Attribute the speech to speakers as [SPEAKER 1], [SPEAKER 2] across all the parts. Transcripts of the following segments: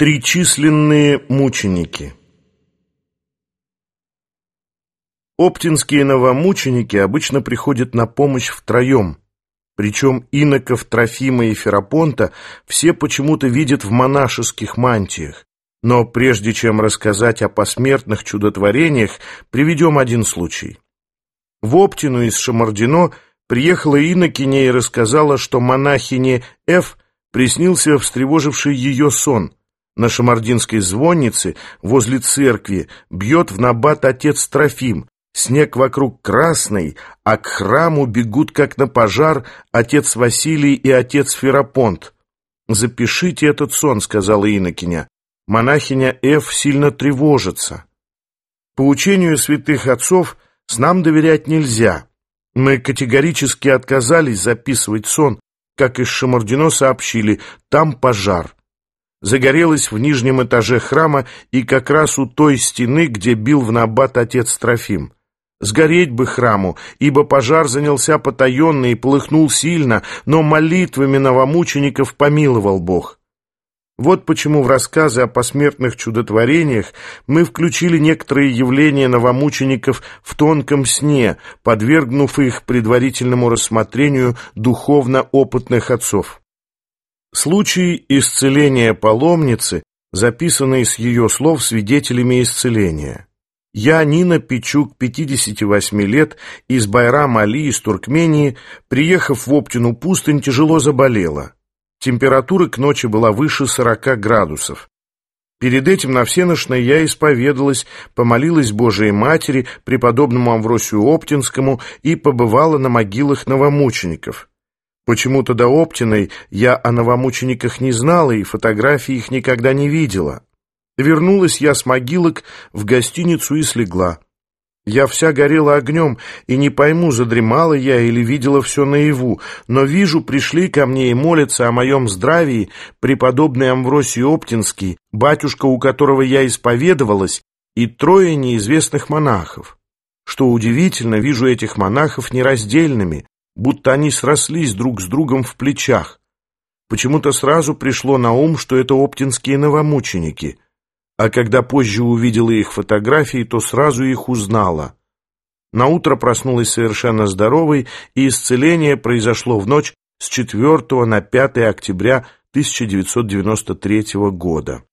[SPEAKER 1] Тричисленные мученики. Оптинские новомученики обычно приходят на помощь втроем, причем иноков Трофима и Ферапонта все почему-то видят в монашеских мантиях. Но прежде чем рассказать о посмертных чудотворениях, приведем один случай. В Оптину из Шамардино приехала инокиня и рассказала, что монахине Ф. приснился встревоживший ее сон. На Шамардинской звоннице возле церкви бьет в набат отец Трофим. Снег вокруг красный, а к храму бегут, как на пожар, отец Василий и отец Ферапонт. «Запишите этот сон», — сказала инокиня. Монахиня Ф. сильно тревожится. По учению святых отцов снам доверять нельзя. Мы категорически отказались записывать сон, как из Шамардино сообщили, там пожар. Загорелось в нижнем этаже храма и как раз у той стены, где бил в набат отец Трофим. Сгореть бы храму, ибо пожар занялся потаенно и полыхнул сильно, но молитвами новомучеников помиловал Бог. Вот почему в рассказы о посмертных чудотворениях мы включили некоторые явления новомучеников в тонком сне, подвергнув их предварительному рассмотрению духовно опытных отцов. Случай исцеления паломницы, записанный с ее слов свидетелями исцеления. Я, Нина Пичук, 58 лет, из Байрам-Али, из Туркмении, приехав в Оптину пустынь, тяжело заболела. Температура к ночи была выше 40 градусов. Перед этим на всенощной я исповедалась, помолилась Божией Матери, преподобному Амвросию Оптинскому и побывала на могилах новомучеников. Почему-то до Оптиной я о новомучениках не знала и фотографий их никогда не видела. Вернулась я с могилок в гостиницу и слегла. Я вся горела огнем, и не пойму, задремала я или видела все наяву, но вижу, пришли ко мне и молятся о моем здравии преподобный Амвросий Оптинский, батюшка, у которого я исповедовалась, и 3 неизвестных монахов. Что удивительно, вижу этих монахов нераздельными, будто они срослись друг с другом в плечах. Почему-то сразу пришло на ум, что это оптинские новомученики, а когда позже увидела их фотографии, то сразу их узнала. Наутро проснулась совершенно здоровой, и исцеление произошло в ночь с 4 на 5 октября 1993 года.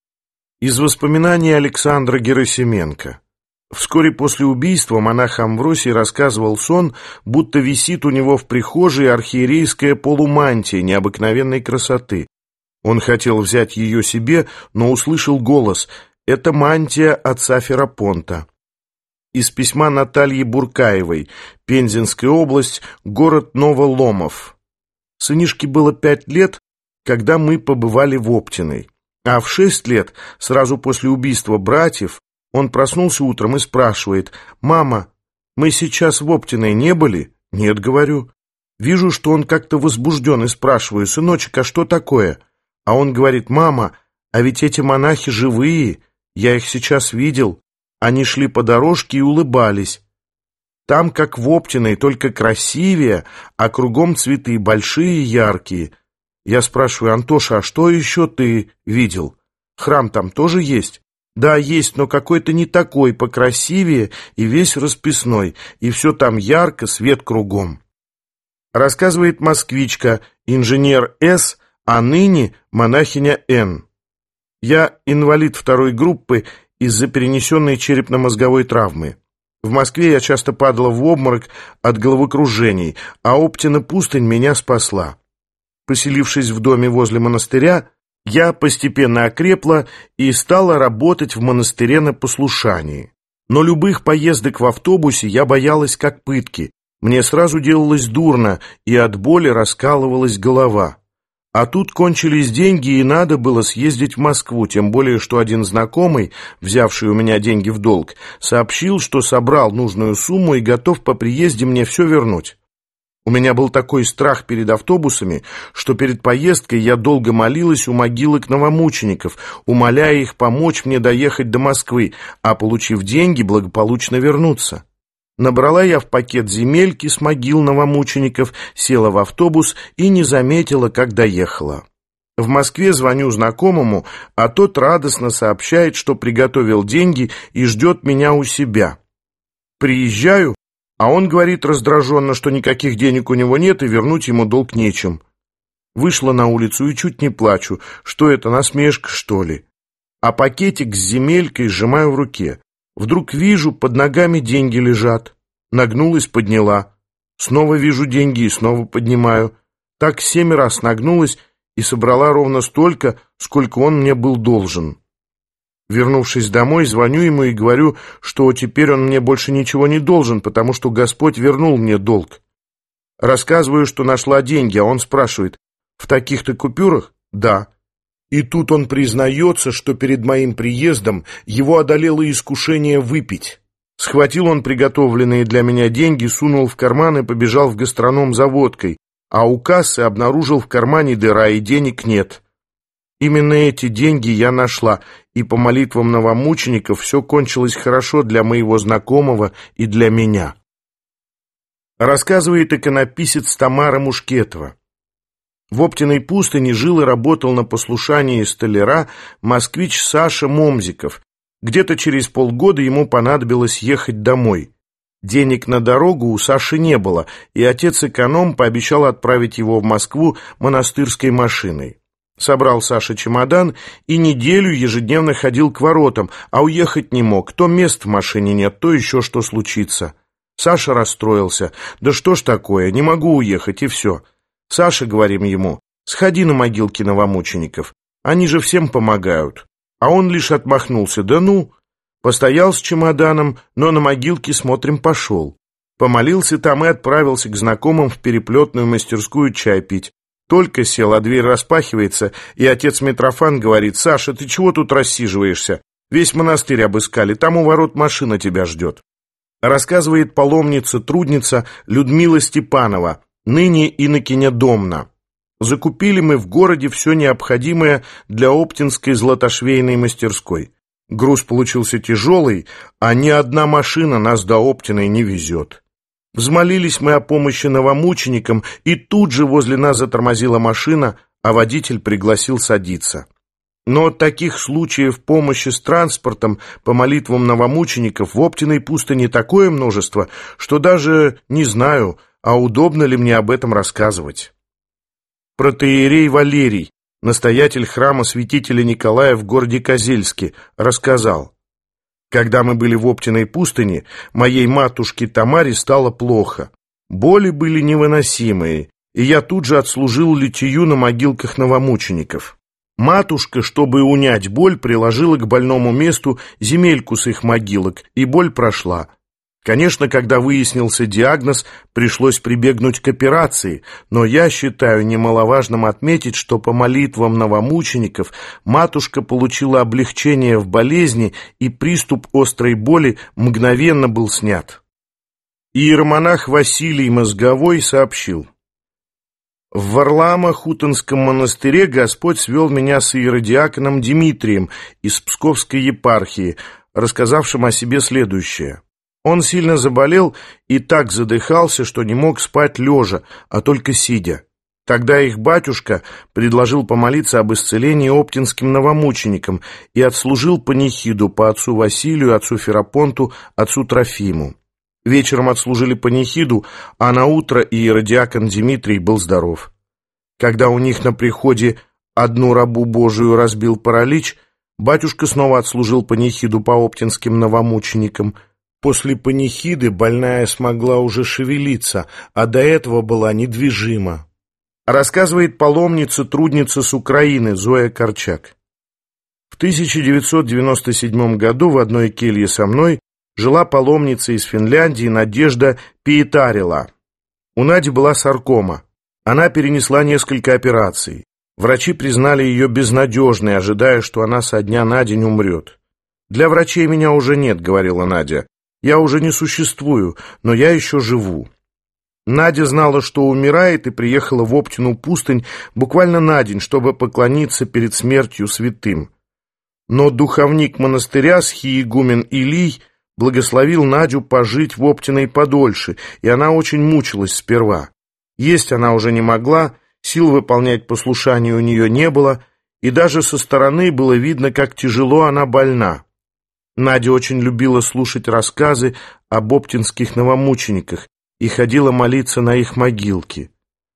[SPEAKER 1] Из воспоминаний Александра Герасименко. Вскоре после убийства монах Амвросий рассказывал сон, будто висит у него в прихожей архиерейская полумантия необыкновенной красоты. Он хотел взять ее себе, но услышал голос: «Это мантия отца Ферапонта». Из письма Натальи Буркаевой, Пензенская область, город Новоломов. Сынишке было 5 лет, когда мы побывали в Оптиной, а в 6 лет, сразу после убийства братьев, он проснулся утром и спрашивает: «Мама, мы сейчас в Оптиной не были?» «Нет», — говорю. Вижу, что он как-то возбужден, и спрашиваю: «Сыночек, а что такое?» А он говорит: «Мама, а ведь эти монахи живые, я их сейчас видел. Они шли по дорожке и улыбались. Там, как в Оптиной, только красивее, а кругом цветы большие и яркие». Я спрашиваю: «Антоша, а что еще ты видел? Храм там тоже есть?» «Да, есть, но какой-то не такой, покрасивее и весь расписной, и все там ярко, свет кругом». Рассказывает москвичка, инженер С., а ныне монахиня Н. Я инвалид 2 группы из-за перенесенной черепно-мозговой травмы. В Москве я часто падала в обморок от головокружений, а Оптина пустынь меня спасла. Поселившись в доме возле монастыря, я постепенно окрепла и стала работать в монастыре на послушании. Но любых поездок в автобусе я боялась как пытки. Мне сразу делалось дурно, и от боли раскалывалась голова. А тут кончились деньги, и надо было съездить в Москву, тем более, что один знакомый, взявший у меня деньги в долг, сообщил, что собрал нужную сумму и готов по приезде мне все вернуть. У меня был такой страх перед автобусами, что перед поездкой я долго молилась у могилок новомучеников, умоляя их помочь мне доехать до Москвы, а, получив деньги, благополучно вернуться. Набрала я в пакет земельки с могил новомучеников, села в автобус и не заметила, как доехала. В Москве звоню знакомому, а тот радостно сообщает, что приготовил деньги и ждет меня у себя. Приезжаю, а он говорит раздраженно, что никаких денег у него нет и вернуть ему долг нечем. Вышла на улицу и чуть не плачу. Что это, насмешка, что ли? А пакетик с земелькой сжимаю в руке. Вдруг вижу, под ногами деньги лежат. Нагнулась, подняла. Снова вижу деньги и снова поднимаю. Так 7 раз нагнулась и собрала ровно столько, сколько он мне был должен. Вернувшись домой, звоню ему и говорю, что теперь он мне больше ничего не должен, потому что Господь вернул мне долг. Рассказываю, что нашла деньги, а он спрашивает: «В таких-то купюрах?» «Да». И тут он признается, что перед моим приездом его одолело искушение выпить. Схватил он приготовленные для меня деньги, сунул в карман и побежал в гастроном за водкой, а у кассы обнаружил в кармане дыра, и денег нет. Именно эти деньги я нашла, и по молитвам новомучеников все кончилось хорошо для моего знакомого и для меня. Рассказывает иконописец Тамара Мушкетова. В Оптиной пустыне жил и работал на послушании столяра москвич Саша Момзиков. Где-то через полгода ему понадобилось ехать домой. Денег на дорогу у Саши не было, и отец-эконом пообещал отправить его в Москву монастырской машиной. Собрал Саша чемодан и неделю ежедневно ходил к воротам, а уехать не мог. То мест в машине нет, то еще что случится. Саша расстроился. «Да что ж такое, не могу уехать, и все». «Саша, — говорим ему, — сходи на могилки новомучеников, они же всем помогают». А он лишь отмахнулся: «Да ну». Постоял с чемоданом, но на могилки, смотрим, пошел. Помолился там и отправился к знакомым в переплетную мастерскую чай пить. Только сел, а дверь распахивается, и отец Митрофан говорит: «Саша, ты чего тут рассиживаешься? Весь монастырь обыскали, там у ворот машина тебя ждет». Рассказывает паломница-трудница Людмила Степанова, ныне инокиня Домна. Закупили мы в городе все необходимое для Оптинской златошвейной мастерской. Груз получился тяжелый, а ни одна машина нас до Оптиной не везет. Взмолились мы о помощи новомученикам, и тут же возле нас затормозила машина, а водитель пригласил садиться. Но таких случаев помощи с транспортом по молитвам новомучеников в Оптиной пустыне такое множество, что даже не знаю, а удобно ли мне об этом рассказывать. Протоиерей Валерий, настоятель храма святителя Николая в городе Козельске, рассказал: «Когда мы были в Оптиной пустыне, моей матушке Тамаре стало плохо. Боли были невыносимые, и я тут же отслужил литию на могилках новомучеников. Матушка, чтобы унять боль, приложила к больному месту земельку с их могилок, и боль прошла. Конечно, когда выяснился диагноз, пришлось прибегнуть к операции, но я считаю немаловажным отметить, что по молитвам новомучеников матушка получила облегчение в болезни, и приступ острой боли мгновенно был снят». Иеромонах Василий Мозговой сообщил: «В Варлаама-Хутонском монастыре Господь свел меня с иеродиаконом Дмитрием из Псковской епархии, рассказавшим о себе следующее. Он сильно заболел и так задыхался, что не мог спать лежа, а только сидя. Тогда их батюшка предложил помолиться об исцелении оптинским новомученикам и отслужил панихиду по отцу Василию, отцу Ферапонту, отцу Трофиму. Вечером отслужили панихиду, а наутро иеродиакон Дмитрий был здоров. Когда у них на приходе одну рабу Божию разбил паралич, батюшка снова отслужил панихиду по оптинским новомученикам. После панихиды больная смогла уже шевелиться, а до этого была недвижима». Рассказывает паломница-трудница с Украины Зоя Корчак. В 1997 году в одной келье со мной жила паломница из Финляндии Надежда Пиетарила. У Нади была саркома. Она перенесла несколько операций. Врачи признали ее безнадежной, ожидая, что она со дня на день умрет. «Для врачей меня уже нет», — говорила Надя. «Я уже не существую, но я еще живу». Надя знала, что умирает, и приехала в Оптину пустынь буквально на день, чтобы поклониться перед смертью святым. Но духовник монастыря, схиегумен Илий, благословил Надю пожить в Оптиной подольше, и она очень мучилась сперва. Есть она уже не могла, Сил выполнять послушание у нее не было, и даже со стороны было видно, как тяжело она больна. Надя очень любила слушать рассказы об оптинских новомучениках и ходила молиться на их могилки.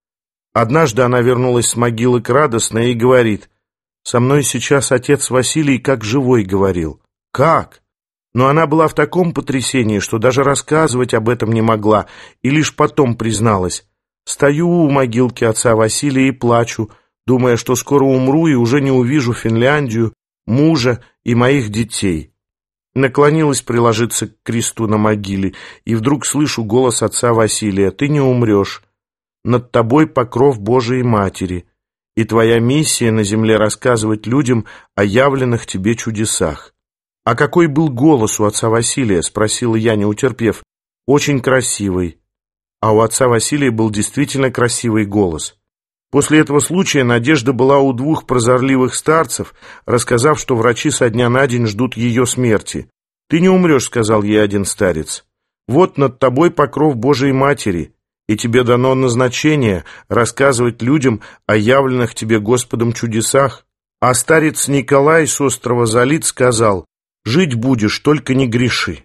[SPEAKER 1] Однажды она вернулась с могилок радостная и говорит: «Со мной сейчас отец Василий как живой говорил». «Как?» Но она была в таком потрясении, что даже рассказывать об этом не могла, и лишь потом призналась: «Стою у могилки отца Василия и плачу, думая, что скоро умру и уже не увижу Финляндию, мужа и моих детей». Наклонилась приложиться к кресту на могиле, и вдруг слышу голос отца Василия: «Ты не умрешь. Над тобой покров Божией Матери, и твоя миссия на земле рассказывать людям о явленных тебе чудесах». «А какой был голос у отца Василия?» — спросила я, не утерпев. «Очень красивый». А у отца Василия был действительно красивый голос. После этого случая Надежда была у двух прозорливых старцев, рассказав, что врачи со дня на день ждут ее смерти. «Ты не умрешь», — сказал ей один старец. «Вот над тобой покров Божией Матери, и тебе дано назначение рассказывать людям о явленных тебе Господом чудесах». А старец Николай с острова Залит сказал: «Жить будешь, только не греши».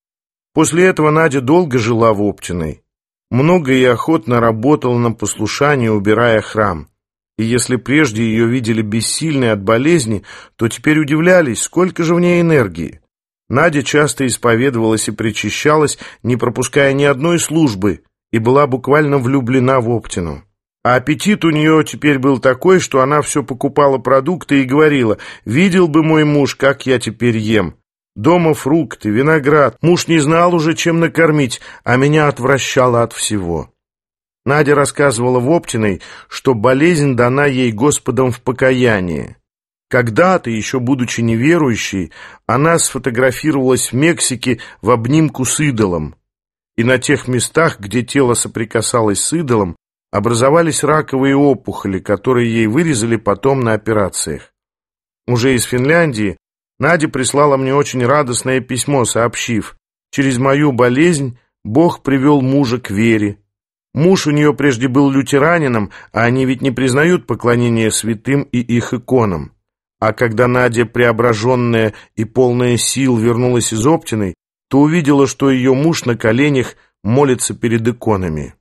[SPEAKER 1] После этого Надя долго жила в Оптиной. Много и охотно работала на послушание, убирая храм. И если прежде ее видели бессильной от болезни, то теперь удивлялись, сколько же в ней энергии. Надя часто исповедовалась и причащалась, не пропуская ни одной службы, и была буквально влюблена в Оптину. А аппетит у нее теперь был такой, что она все покупала продукты и говорила: «Видел бы мой муж, как я теперь ем. Дома фрукты, виноград. Муж не знал уже, чем накормить, а меня отвращало от всего». Надя рассказывала в Оптиной, что болезнь дана ей Господом в покаянии. Когда-то, еще будучи неверующей, она сфотографировалась в Мексике в обнимку с идолом. И на тех местах, где тело соприкасалось с идолом, образовались раковые опухоли, которые ей вырезали потом на операциях. Уже из Финляндии Надя прислала мне очень радостное письмо, сообщив: «Через мою болезнь Бог привел мужа к вере. Муж у нее прежде был лютеранином, а они ведь не признают поклонение святым и их иконам. А когда Надя, преображенная и полная сил, вернулась из Оптиной, то увидела, что ее муж на коленях молится перед иконами».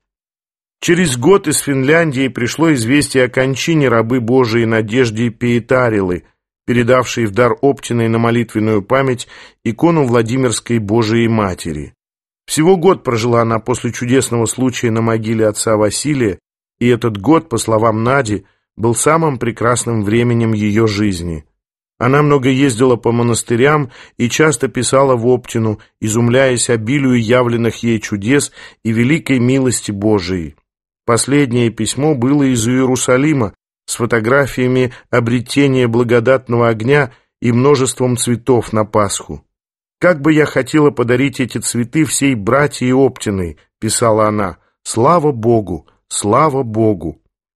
[SPEAKER 1] Через год из Финляндии пришло известие о кончине рабы Божией Надежды Пиетарилы, передавшей в дар Оптиной на молитвенную память икону Владимирской Божией Матери. Всего год прожила она после чудесного случая на могиле отца Василия, и этот год, по словам Нади, был самым прекрасным временем ее жизни. Она много ездила по монастырям и часто писала в Оптину, изумляясь обилию явленных ей чудес и великой милости Божией. Последнее письмо было из Иерусалима с фотографиями обретения благодатного огня и множеством цветов на Пасху. «Как бы я хотела подарить эти цветы всей братьей Оптиной», — писала она, — «слава Богу, слава Богу».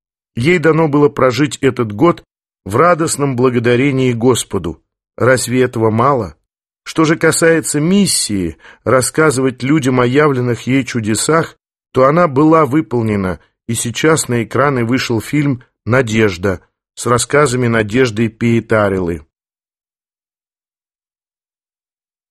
[SPEAKER 1] Ей дано было прожить этот год в радостном благодарении Господу. Разве этого мало? Что же касается миссии, рассказывать людям о явленных ей чудесах, то она была выполнена, и сейчас на экраны вышел фильм «Надежда» с рассказами Надежды Пиетарилы.